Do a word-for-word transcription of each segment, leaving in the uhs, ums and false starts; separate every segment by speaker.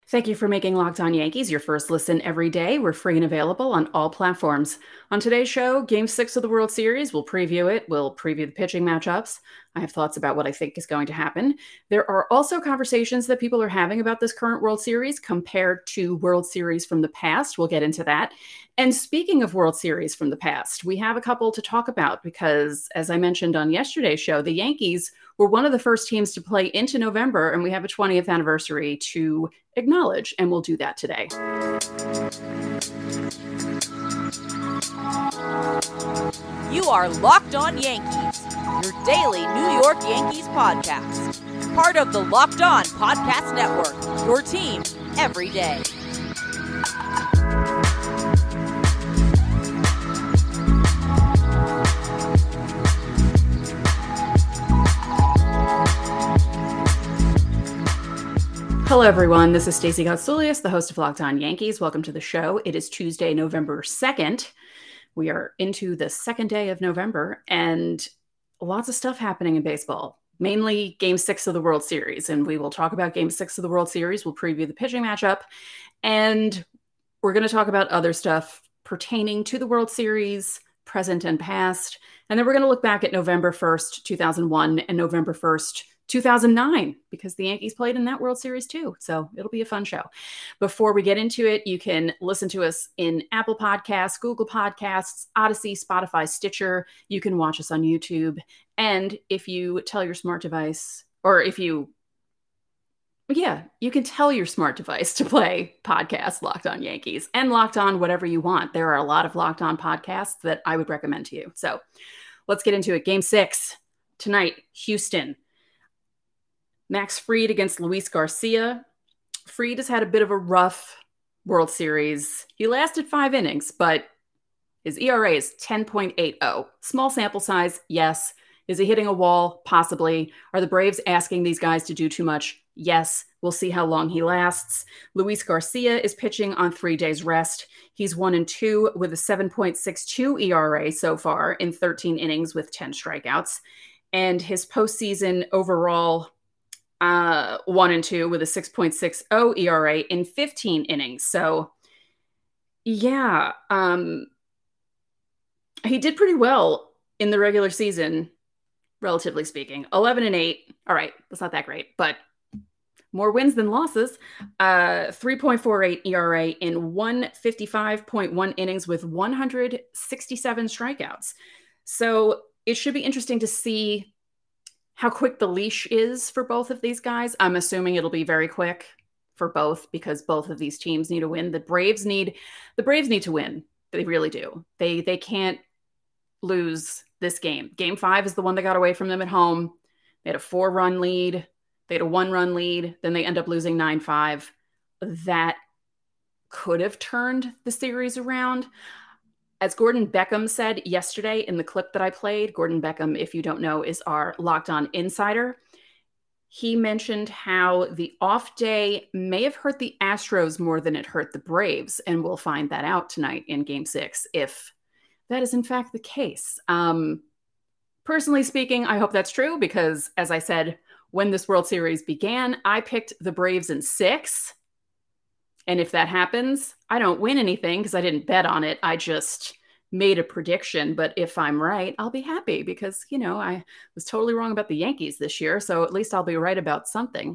Speaker 1: Thank you for making Locked On Yankees your first listen every day. We're free and available on all platforms. On today's show, Game six of the World Series, we'll preview it. We'll preview the pitching matchups. I have thoughts about what I think is going to happen. There are also conversations that people are having about this current World Series compared to World Series from the past. We'll get into that. And speaking of World Series from the past, we have a couple to talk about because, as I mentioned on yesterday's show, the Yankees were one of the first teams to play into November, and we have a twentieth anniversary to acknowledge, and we'll do that today.
Speaker 2: You are Locked On Yankees, your daily New York Yankees podcast. Part of the Locked On Podcast Network, your team every day.
Speaker 1: Hello, everyone. This is Stacey Gotsoulias, the host of Locked On Yankees. Welcome to the show. It is Tuesday, November second. We are into the second day of November, and lots of stuff happening in baseball, mainly Game six of the World Series. And we will talk about Game six of the World Series. We'll preview the pitching matchup, and we're going to talk about other stuff pertaining to the World Series, present and past. And then we're going to look back at November first, two thousand one and November first, two thousand nine, because the Yankees played in that World Series too. So it'll be a fun show. Before we get into it, you can listen to us in Apple Podcasts, Google Podcasts, Odyssey, Spotify, Stitcher. You can watch us on YouTube. And if you tell your smart device, or if you, yeah, you can tell your smart device to play podcast Locked On Yankees and Locked On whatever you want. There are a lot of Locked On podcasts that I would recommend to you. So let's get into it. Game six tonight, Houston. Max Fried against Luis Garcia. Fried has had a bit of a rough World Series. He lasted five innings, but his E R A is ten point eight oh. Small sample size, yes. Is he hitting a wall? Possibly. Are the Braves asking these guys to do too much? Yes. We'll see how long he lasts. Luis Garcia is pitching on three days rest. He's one and two with a seven point six two E R A so far in thirteen innings with ten strikeouts. And his postseason overall Uh, one and two with a six point six oh E R A in fifteen innings. So, yeah, um, he did pretty well in the regular season, relatively speaking. eleven and eight. All right, that's not that great, but more wins than losses. Uh, three point four eight E R A in one fifty-five point one innings with one hundred sixty-seven strikeouts. So it should be interesting to see how quick the leash is for both of these guys. I'm assuming it'll be very quick for both because both of these teams need to win. The Braves need the Braves need to win. They really do. They they can't lose this game. Game five is the one that got away from them at home. They had a four-run lead. They had a one-run lead. Then they end up losing nine five. That could have turned the series around. As Gordon Beckham said yesterday in the clip that I played, Gordon Beckham, if you don't know, is our Locked On insider. He mentioned how the off day may have hurt the Astros more than it hurt the Braves, and we'll find that out tonight in Game six if that is in fact the case. Um, personally speaking, I hope that's true because, as I said, when this World Series began, I picked the Braves in six. And if that happens, I don't win anything because I didn't bet on it. I just made a prediction. But if I'm right, I'll be happy because, you know, I was totally wrong about the Yankees this year. So at least I'll be right about something.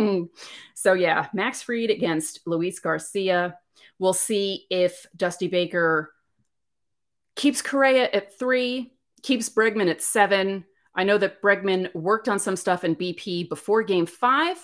Speaker 1: So, yeah, Max Fried against Luis Garcia. We'll see if Dusty Baker keeps Correa at three, keeps Bregman at seven. I know that Bregman worked on some stuff in B P before Game five.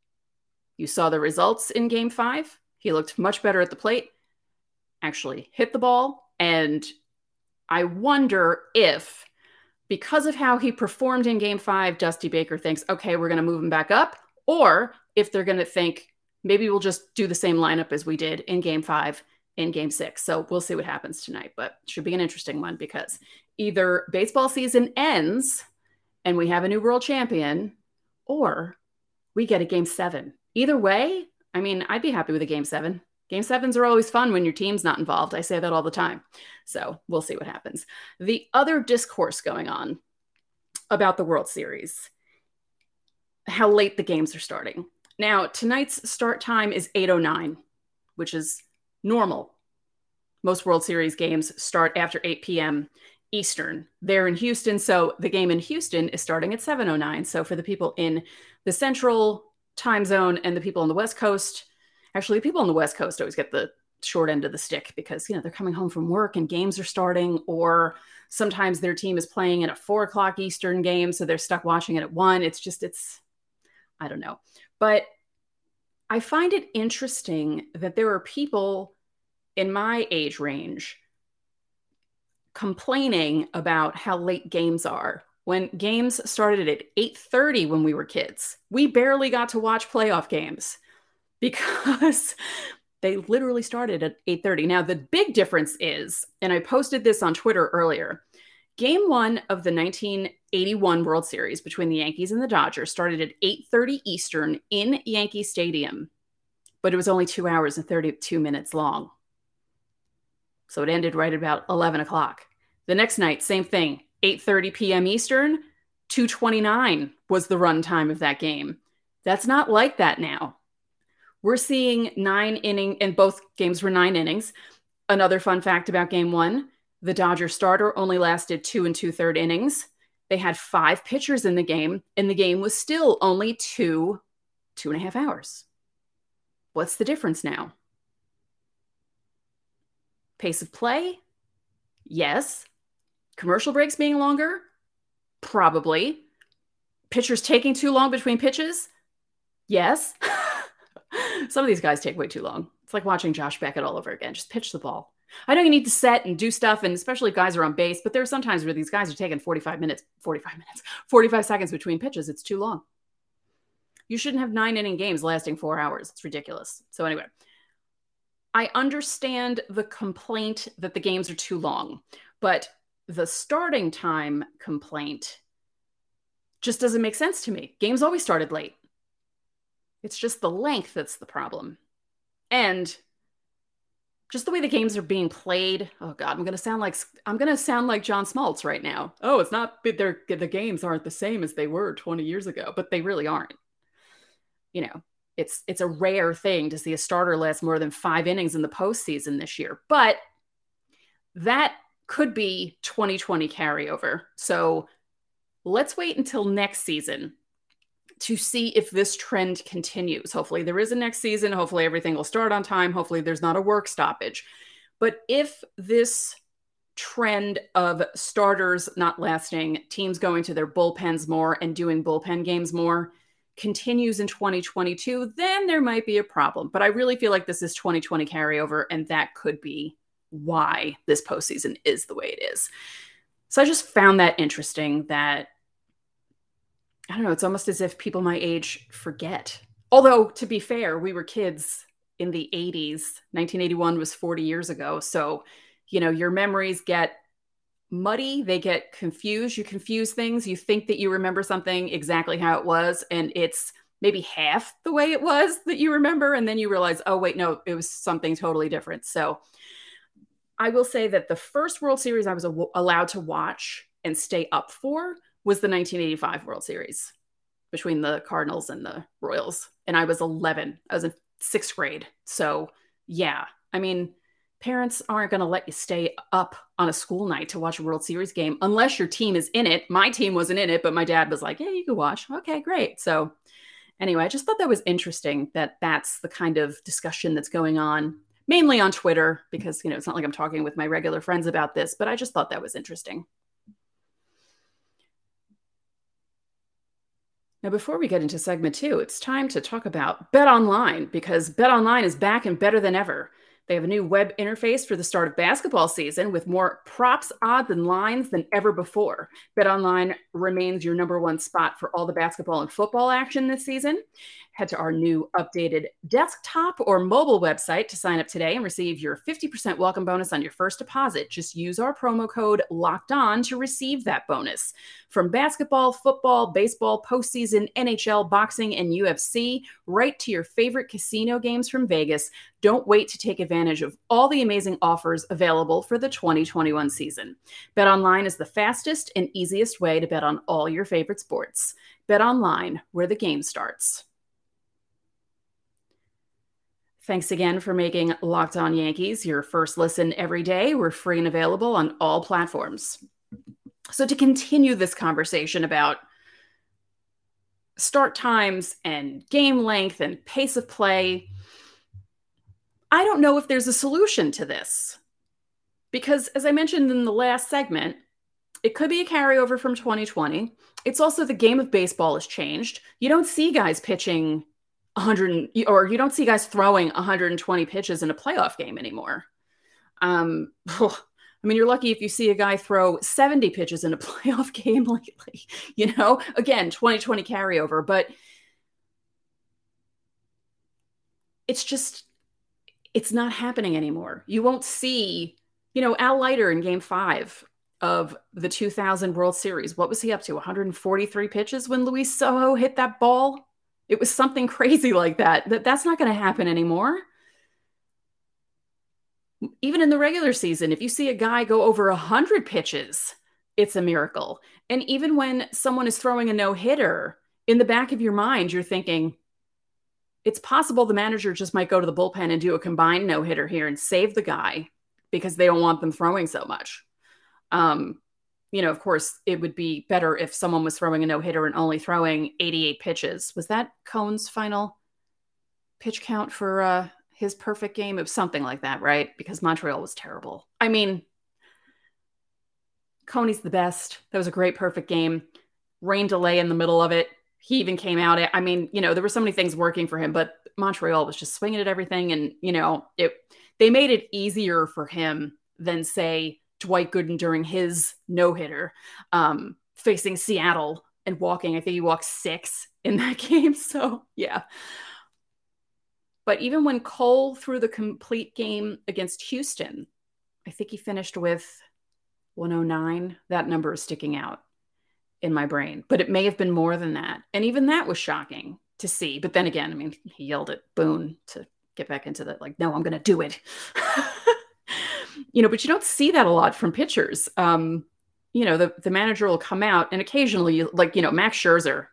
Speaker 1: You saw the results in Game five. He looked much better at the plate, actually hit the ball. And I wonder if, because of how he performed in Game five, Dusty Baker thinks, okay, we're going to move him back up. Or if they're going to think, maybe we'll just do the same lineup as we did in Game five in Game six. So we'll see what happens tonight. But it should be an interesting one because either baseball season ends and we have a new world champion, or we get a Game seven. Either way, I mean, I'd be happy with a Game seven. Game sevens are always fun when your team's not involved. I say that all the time. So we'll see what happens. The other discourse going on about the World Series, how late the games are starting. Now, tonight's start time is eight oh nine, which is normal. Most World Series games start after eight p.m. Eastern. They're in Houston, so the game in Houston is starting at seven oh nine. So for the people in the central time zone and the people on the West Coast, actually, the people on the West Coast always get the short end of the stick because, you know, they're coming home from work and games are starting, or sometimes their team is playing in a four o'clock Eastern game, so they're stuck watching it at one. It's just, it's, I don't know. But I find it interesting that there are people in my age range complaining about how late games are when games started at eight thirty when we were kids. We barely got to watch playoff games because they literally started at eight thirty. Now, the big difference is, and I posted this on Twitter earlier, game one of the nineteen eighty-one World Series between the Yankees and the Dodgers started at eight thirty Eastern in Yankee Stadium, but it was only two hours and thirty-two minutes long. So it ended right at about eleven o'clock. The next night, same thing, eight thirty p.m. Eastern, two twenty-nine was the run time of that game. That's not like that now. We're seeing nine inning, and both games were nine innings. Another fun fact about game one, the Dodger starter only lasted two and two-third innings. They had five pitchers in the game, and the game was still only two, two and a half hours. What's the difference now? Pace of play? Yes. Commercial breaks being longer? Probably. Pitchers taking too long between pitches? Yes. Some of these guys take way too long. It's like watching Josh Beckett all over again. Just pitch the ball. I know you need to set and do stuff, and especially if guys are on base, but there are some times where these guys are taking forty-five minutes, forty-five minutes, forty-five seconds between pitches. It's too long. You shouldn't have nine inning games lasting four hours. It's ridiculous. So anyway, I understand the complaint that the games are too long, but the starting time complaint just doesn't make sense to me. Games always started late. It's just the length that's the problem. And just the way the games are being played. Oh God, I'm going to sound like, I'm going to sound like John Smoltz right now. Oh, it's not, they're, the games aren't the same as they were twenty years ago, but they really aren't. You know, it's, it's a rare thing to see a starter last more than five innings in the postseason this year, but that could be twenty twenty carryover. So let's wait until next season to see if this trend continues. Hopefully there is a next season. Hopefully everything will start on time. Hopefully there's not a work stoppage. But if this trend of starters not lasting, teams going to their bullpens more and doing bullpen games more continues in twenty twenty-two, then there might be a problem. But I really feel like this is twenty twenty carryover, and that could be why this postseason is the way it is. So I just found that interesting that, I don't know, it's almost as if people my age forget. Although, to be fair, we were kids in the eighties. nineteen eighty-one was forty years ago. So, you know, your memories get muddy. They get confused. You confuse things. You think that you remember something exactly how it was, and it's maybe half the way it was that you remember. And then you realize, oh, wait, no, it was something totally different. So I will say that the first World Series I was a- allowed to watch and stay up for was the nineteen eighty-five World Series between the Cardinals and the Royals. And I was eleven. I was in sixth grade. So yeah, I mean, parents aren't going to let you stay up on a school night to watch a World Series game unless your team is in it. My team wasn't in it, but my dad was like, yeah, you can watch. Okay, great. So anyway, I just thought that was interesting that that's the kind of discussion that's going on, mainly on Twitter, because, you know, it's not like I'm talking with my regular friends about this, but I just thought that was interesting. Now, before we get into segment two, it's time to talk about BetOnline, because BetOnline is back and better than ever. They have a new web interface for the start of basketball season with more props, odds, and lines than ever before. BetOnline remains your number one spot for all the basketball and football action this season. Head to our new updated desktop or mobile website to sign up today and receive your fifty percent welcome bonus on your first deposit. Just use our promo code LOCKEDON to receive that bonus. From basketball, football, baseball, postseason, N H L, boxing, and U F C, right to your favorite casino games from Vegas, don't wait to take advantage of all the amazing offers available for the twenty twenty-one season. BetOnline is the fastest and easiest way to bet on all your favorite sports. BetOnline, where the game starts. Thanks again for making Locked On Yankees your first listen every day. We're free and available on all platforms. So to continue this conversation about start times and game length and pace of play, I don't know if there's a solution to this. Because as I mentioned in the last segment, it could be a carryover from twenty twenty. It's also the game of baseball has changed. You don't see guys pitching one hundred, or you don't see guys throwing one hundred twenty pitches in a playoff game anymore. Um, I mean, you're lucky if you see a guy throw seventy pitches in a playoff game lately, you know, again, twenty twenty carryover, but it's just, it's not happening anymore. You won't see, you know, Al Leiter in game five of the two thousand World Series. What was he up to? one hundred forty-three pitches when Luis Sojo hit that ball? It was something crazy like that. That that's not going to happen anymore. Even in the regular season, if you see a guy go over one hundred pitches, it's a miracle. And even when someone is throwing a no-hitter, in the back of your mind, you're thinking, it's possible the manager just might go to the bullpen and do a combined no-hitter here and save the guy because they don't want them throwing so much. Um, you know, of course, it would be better if someone was throwing a no-hitter and only throwing eighty-eight pitches. Was that Cone's final pitch count for uh, his perfect game? It was something like that, right? Because Montreal was terrible. I mean, Coney's the best. That was a great perfect game. Rain delay in the middle of it. He even came out. I mean, you know, there were so many things working for him, but Montreal was just swinging at everything. And, you know, it they made it easier for him than, say, Dwight Gooden during his no-hitter, um, facing Seattle and walking. I think he walked six in that game. So, yeah. But even when Cole threw the complete game against Houston, I think he finished with one oh nine. That number is sticking out in my brain. But it may have been more than that. And even that was shocking to see. But then again, I mean, he yelled at Boone to get back into that, like, no, I'm going to do it. You know, but you don't see that a lot from pitchers. Um, you know, the, the manager will come out and occasionally, like, you know, Max Scherzer.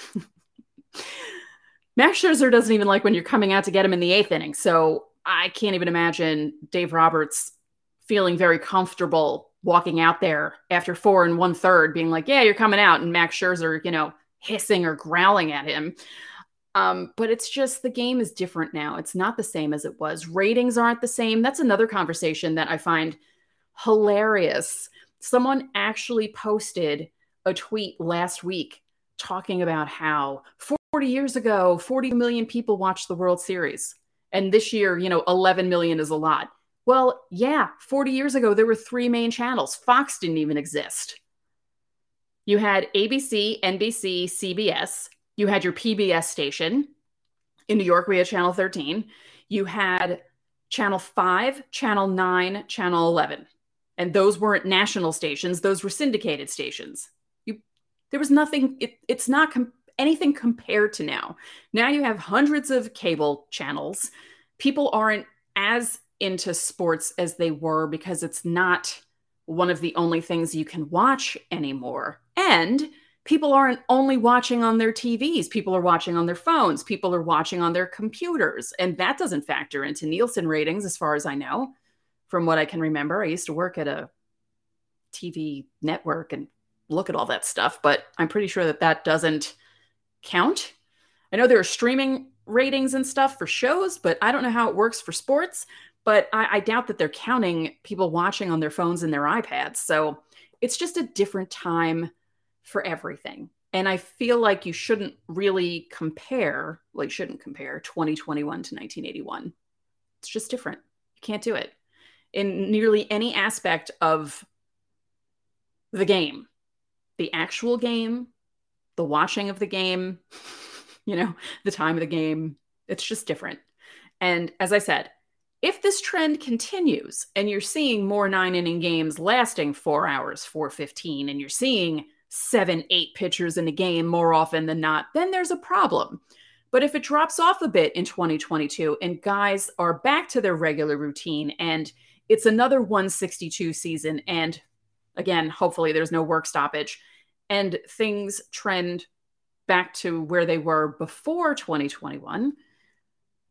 Speaker 1: Max Scherzer doesn't even like when you're coming out to get him in the eighth inning. So I can't even imagine Dave Roberts feeling very comfortable walking out there after four and one third being like, yeah, you're coming out. And Max Scherzer, you know, hissing or growling at him. Um, but it's just the game is different now. It's not the same as it was. Ratings aren't the same. That's another conversation that I find hilarious. Someone actually posted a tweet last week talking about how forty years ago, forty million people watched the World Series. And this year, you know, eleven million is a lot. Well, yeah, forty years ago, there were three main channels. Fox didn't even exist. You had A B C, N B C, C B S. You had your P B S station. In New York, we had Channel thirteen. You had Channel five, Channel nine, Channel eleven. And those weren't national stations. Those were syndicated stations. You, there was nothing, it, it's not com- anything compared to now. Now you have hundreds of cable channels. People aren't as into sports as they were because it's not one of the only things you can watch anymore. And people aren't only watching on their T Vs. People are watching on their phones. People are watching on their computers. And that doesn't factor into Nielsen ratings, as far as I know, from what I can remember. I used to work at a T V network and look at all that stuff, but I'm pretty sure that that doesn't count. I know there are streaming ratings and stuff for shows, but I don't know how it works for sports. But I, I doubt that they're counting people watching on their phones and their iPads. So it's just a different time for everything. And I feel like you shouldn't really compare, well, you shouldn't compare twenty twenty-one to nineteen eighty-one. It's just different. You can't do it in nearly any aspect of the game. The actual game, the watching of the game, you know, the time of the game. It's just different. And as I said, if this trend continues and you're seeing more nine inning games lasting four hours, four fifteen, and you're seeing seven, eight pitchers in a game more often than not, then there's a problem. But if it drops off a bit in twenty twenty-two and guys are back to their regular routine and it's another one sixty-two season, and again, hopefully there's no work stoppage, and things trend back to where they were before twenty twenty-one,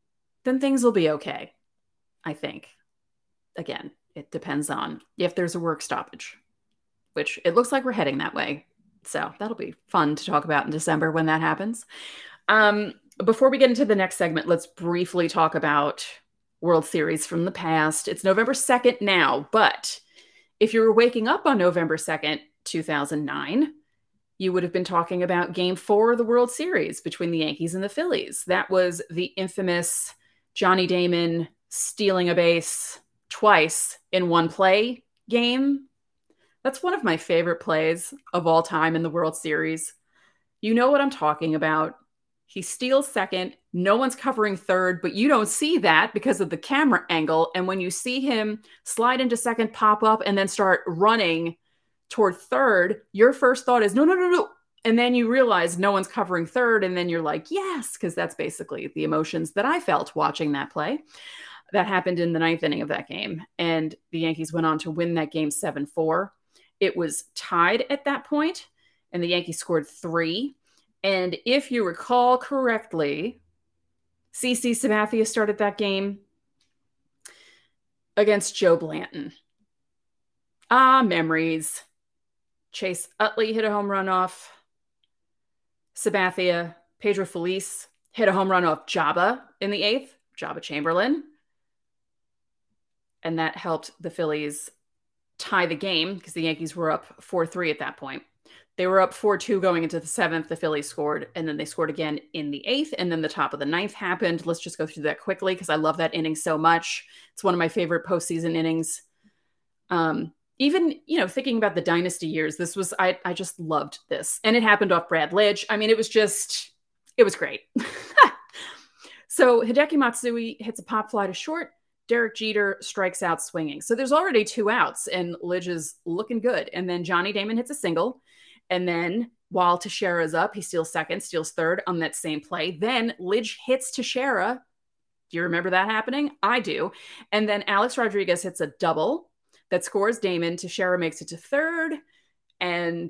Speaker 1: then things will be okay, I think. Again, it depends on if there's a work stoppage, which it looks like we're heading that way. So that'll be fun to talk about in December when that happens. Um, before we get into the next segment, let's briefly talk about World Series from the past. It's November second now, but if you were waking up on November second, two thousand nine, you would have been talking about Game Four of the World Series between the Yankees and the Phillies. That was the infamous Johnny Damon stealing a base twice in one play game. That's one of my favorite plays of all time in the World Series. You know what I'm talking about. He steals second. No one's covering third, but you don't see that because of the camera angle. And when you see him slide into second, pop up, and then start running toward third, your first thought is, no, no, no, no. And then you realize no one's covering third. And then you're like, yes, because that's basically the emotions that I felt watching that play. That happened in the ninth inning of that game. And the Yankees went on to win that game seven four. It was tied at that point, and the Yankees scored three. And if you recall correctly, CeCe Sabathia started that game against Joe Blanton. Ah, memories. Chase Utley hit a home run off Sabathia. Pedro Feliz hit a home run off Jabba in the eighth, Jabba Chamberlain. And that helped the Phillies tie the game because the Yankees were up four three at that point. They were up four two going into the seventh. The Phillies scored, and then they scored again in the eighth, and then the top of the ninth happened. Let's just go through that quickly because I love that inning so much. It's one of my favorite postseason innings. Um, even, you know, thinking about the dynasty years, this was, I, I just loved this. And it happened off Brad Lidge. I mean, it was just, it was great. So Hideki Matsui hits a pop fly to short. Derek Jeter strikes out swinging. So there's already two outs, and Lidge is looking good. And then Johnny Damon hits a single. And then while Teixeira's up, he steals second, steals third on that same play. Then Lidge hits Teixeira. Do you remember that happening? I do. And then Alex Rodriguez hits a double that scores Damon. Teixeira makes it to third. And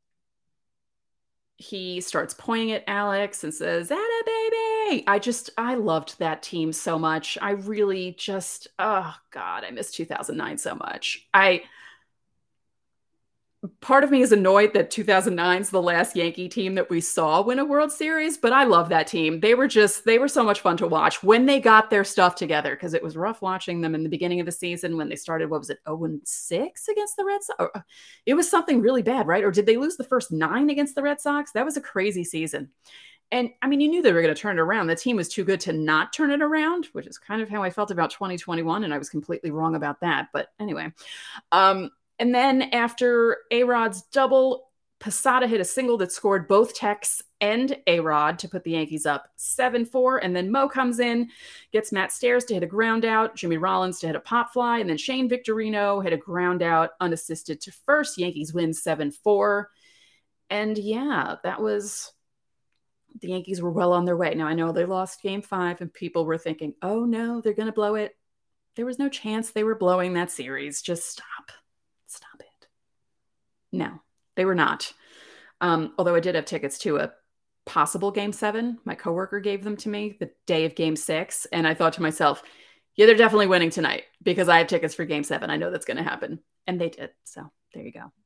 Speaker 1: he starts pointing at Alex and says, "Atta baby." I just, I loved that team so much. I really just, oh God, I miss two thousand nine so much. I, part of me is annoyed that two thousand nine is the last Yankee team that we saw win a World Series, but I love that team. They were just, they were so much fun to watch when they got their stuff together, because it was rough watching them in the beginning of the season when they started, what was it, oh and six against the Red Sox? It was something really bad, right? Or did they lose the first nine against the Red Sox? That was a crazy season. And I mean, you knew they were going to turn it around. The team was too good to not turn it around, which is kind of how I felt about twenty twenty-one. And I was completely wrong about that. But anyway, um, and then after A-Rod's double, Posada hit a single that scored both Tex and A-Rod to put the Yankees up seven four. And then Mo comes in, gets Matt Stairs to hit a ground out, Jimmy Rollins to hit a pop fly, and then Shane Victorino hit a ground out unassisted to first. Yankees win seven four. And yeah, that was... the Yankees were well on their way. Now, I know they lost game five and people were thinking, oh no, they're going to blow it. There was no chance they were blowing that series. Just stop. Stop it. No, they were not. Um, although I did have tickets to a possible game seven. My coworker gave them to me the day of game six. And I thought to myself, yeah, they're definitely winning tonight because I have tickets for game seven. I know that's going to happen. And they did. So there you go.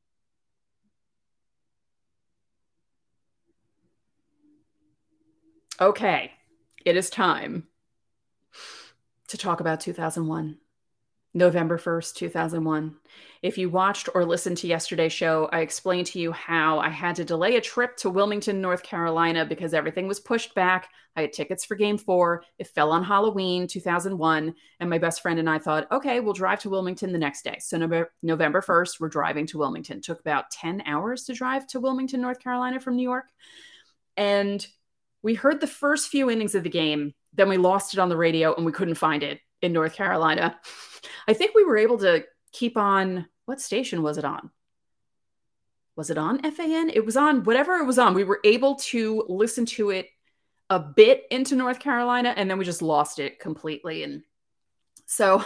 Speaker 1: Okay, it is time to talk about two thousand one, November first, two thousand one. If you watched or listened to yesterday's show, I explained to you how I had to delay a trip to Wilmington, North Carolina because everything was pushed back. I had tickets for game four. It fell on Halloween, two thousand one. And my best friend and I thought, okay, we'll drive to Wilmington the next day. So November, November first, we're driving to Wilmington. It took about ten hours to drive to Wilmington, North Carolina from New York. And we heard the first few innings of the game, then we lost it on the radio and we couldn't find it in North Carolina. I think we were able to keep on, what station was it on? Was it on F A N? It was on whatever it was on. We were able to listen to it a bit into North Carolina and then we just lost it completely. And so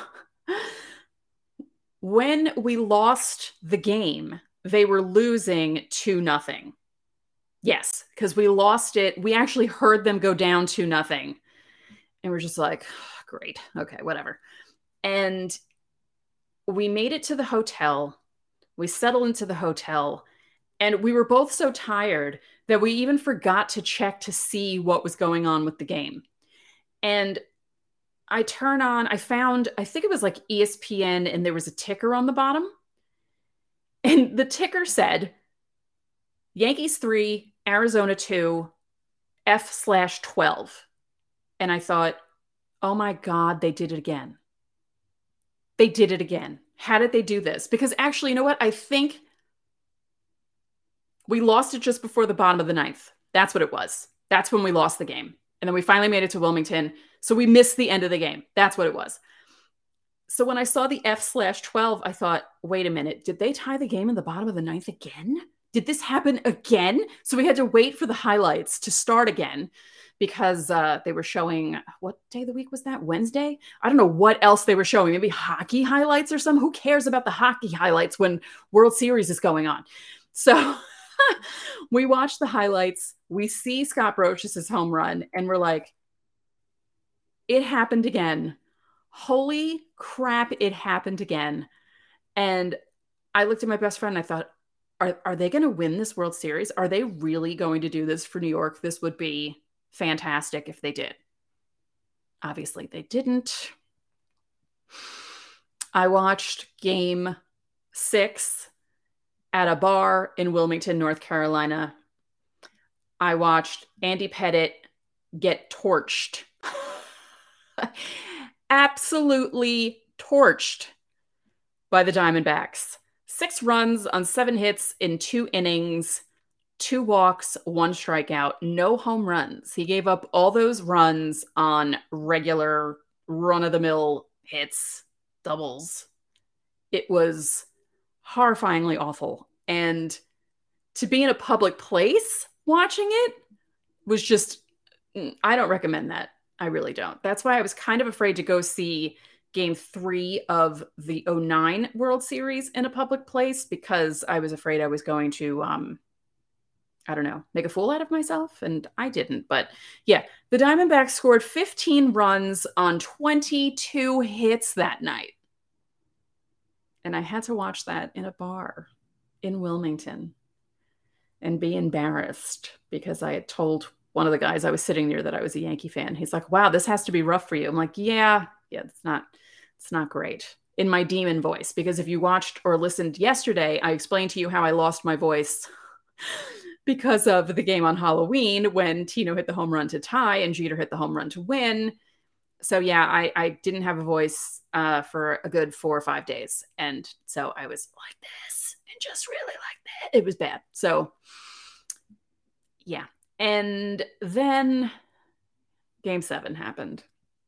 Speaker 1: when we lost the game, they were losing two nothing. Yes, because we lost it. We actually heard them go down to nothing. And we're just like, great. Okay, whatever. And we made it to the hotel. We settled into the hotel, and we were both so tired that we even forgot to check to see what was going on with the game. And I turn on, I found, I think it was like E S P N, and there was a ticker on the bottom. And the ticker said, Yankees three, Arizona two, F slash twelve. And I thought, oh my God, they did it again. They did it again. How did they do this? Because actually, you know what? I think we lost it just before the bottom of the ninth. That's what it was. That's when we lost the game. And then we finally made it to Wilmington. So we missed the end of the game. That's what it was. So when I saw the F slash twelve, I thought, wait a minute, did they tie the game in the bottom of the ninth again? Did this happen again? So we had to wait for the highlights to start again because uh, they were showing, what day of the week was that? Wednesday? I don't know what else they were showing. Maybe hockey highlights or something. Who cares about the hockey highlights when World Series is going on? So we watch the highlights. We see Scott Brosius' home run, and we're like, it happened again. Holy crap, it happened again. And I looked at my best friend and I thought, are, are they going to win this World Series? Are they really going to do this for New York? This would be fantastic if they did. Obviously, they didn't. I watched game six at a bar in Wilmington, North Carolina. I watched Andy Pettitte get torched. Absolutely torched by the Diamondbacks. Six runs on seven hits in two innings, two walks, one strikeout, no home runs. He gave up all those runs on regular run-of-the-mill hits, doubles. It was horrifyingly awful. And to be in a public place watching it was just, I don't recommend that. I really don't. That's why I was kind of afraid to go see game three of the oh nine World Series in a public place because I was afraid I was going to, um, I don't know, make a fool out of myself. And I didn't. But yeah, the Diamondbacks scored fifteen runs on twenty-two hits that night. And I had to watch that in a bar in Wilmington and be embarrassed because I had told one of the guys I was sitting near that I was a Yankee fan. He's like, wow, this has to be rough for you. I'm like, yeah, yeah, it's not, it's not great in my demon voice. Because if you watched or listened yesterday, I explained to you how I lost my voice because of the game on Halloween when Tino hit the home run to tie and Jeter hit the home run to win. So yeah, I, I didn't have a voice uh, for a good four or five days. And so I was like this and just really like that. It was bad. So yeah. And then game seven happened.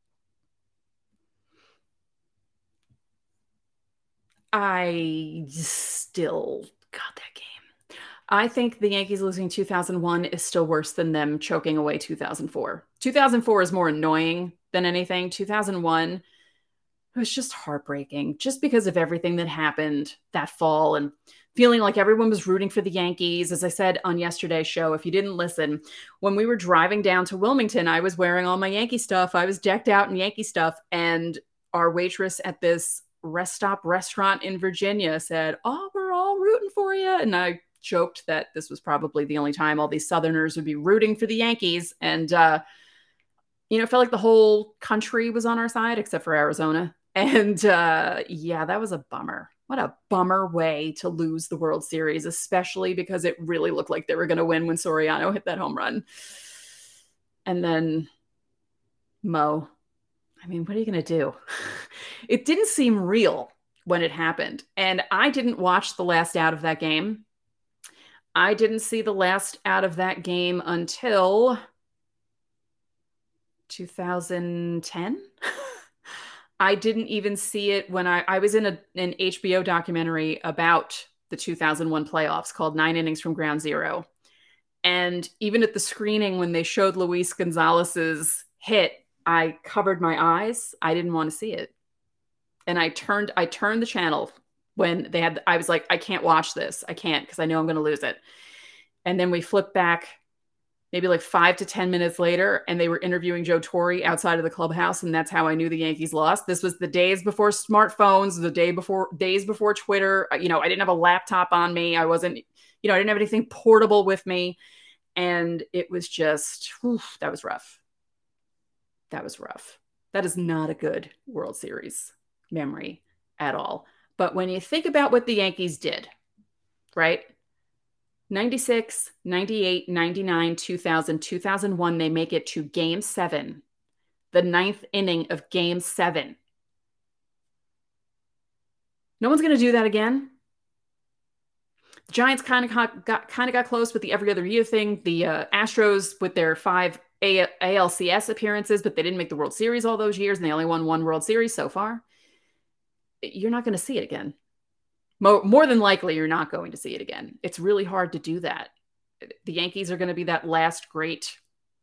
Speaker 1: I still got that game. I think the Yankees losing two thousand one is still worse than them choking away two thousand four. two thousand four is more annoying than anything. two thousand one, it was just heartbreaking just because of everything that happened that fall and feeling like everyone was rooting for the Yankees. As I said on yesterday's show, if you didn't listen, when we were driving down to Wilmington, I was wearing all my Yankee stuff. I was decked out in Yankee stuff. And our waitress at this rest stop restaurant in Virginia said, oh, we're all rooting for you. And I joked that this was probably the only time all these Southerners would be rooting for the Yankees. And, uh, you know, it felt like the whole country was on our side except for Arizona. And uh, yeah, that was a bummer. What a bummer way to lose the World Series, especially because it really looked like they were going to win when Soriano hit that home run. And then Mo. I mean, what are you going to do? It didn't seem real when it happened. And I didn't watch the last out of that game. I didn't see the last out of that game until two thousand ten. I didn't even see it when I, I was in a, an H B O documentary about the two thousand one playoffs called Nine Innings from Ground Zero. And even at the screening, when they showed Luis Gonzalez's hit, I covered my eyes. I didn't want to see it. And I turned, I turned the channel when they had, I was like, I can't watch this. I can't, because I know I'm going to lose it. And then we flipped back maybe like five to ten minutes later, and they were interviewing Joe Torre outside of the clubhouse, and that's how I knew the Yankees lost. This was the days before smartphones, the day before days before Twitter. You know, I didn't have a laptop on me. I wasn't, you know, I didn't have anything portable with me. And it was just, whew, that was rough. That was rough. That is not a good World Series memory at all. But when you think about what the Yankees did, right? ninety-six, ninety-eight, ninety-nine, two thousand, two thousand one, they make it to game seven, the ninth inning of game seven. No one's going to do that again. The Giants kind of got kind of got close with the every other year thing. The uh, Astros with their five A L C S appearances, but they didn't make the World Series all those years, and they only won one World Series so far. You're not going to see it again. More, more than likely, you're not going to see it again. It's really hard to do that. The Yankees are going to be that last great.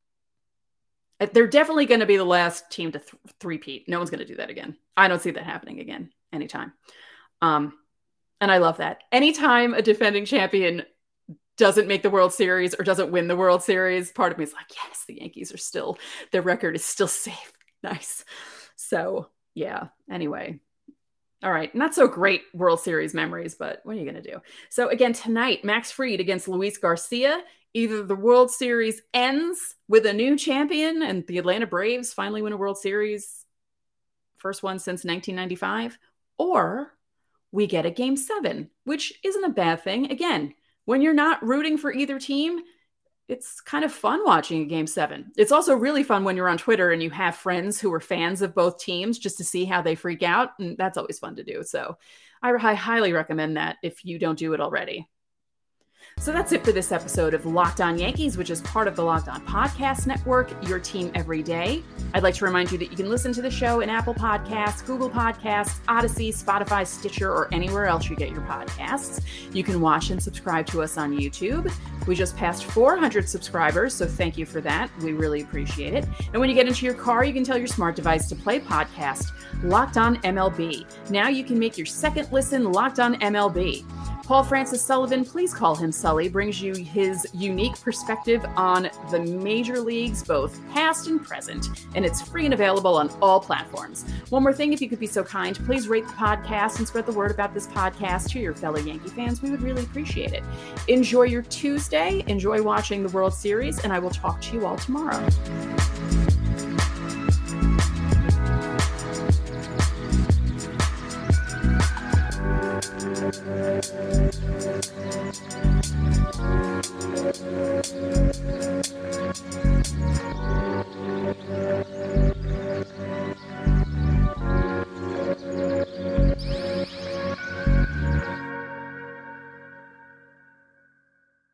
Speaker 1: They're definitely going to be the last team to th- three-peat. No one's going to do that again. I don't see that happening again anytime. Um, and I love that. Anytime a defending champion doesn't make the World Series or doesn't win the World Series, part of me is like, yes, the Yankees are still, their record is still safe. Nice. So, yeah. Anyway. All right. Not so great World Series memories, but what are you going to do? So again, tonight, Max Fried against Luis Garcia. Either the World Series ends with a new champion and the Atlanta Braves finally win a World Series, first one since nineteen ninety-five, or we get a game seven, which isn't a bad thing. Again, when you're not rooting for either team, it's kind of fun watching a game seven. It's also really fun when you're on Twitter and you have friends who are fans of both teams just to see how they freak out. And that's always fun to do. So I, I highly recommend that if you don't do it already. So that's it for this episode of Locked On Yankees, which is part of the Locked On Podcast Network, your team every day. I'd like to remind you that you can listen to the show in Apple Podcasts, Google Podcasts, Odyssey, Spotify, Stitcher, or anywhere else you get your podcasts. You can watch and subscribe to us on YouTube. We just passed four hundred subscribers, so thank you for that. We really appreciate it. And when you get into your car, you can tell your smart device to play podcast Locked On M L B. Now you can make your second listen Locked On M L B. Paul Francis Sullivan, please call him Sully, brings you his unique perspective on the major leagues, both past and present, and it's free and available on all platforms. One more thing, if you could be so kind, please rate the podcast and spread the word about this podcast to your fellow Yankee fans. We would really appreciate it. Enjoy your Tuesday, enjoy watching the World Series, and I will talk to you all tomorrow.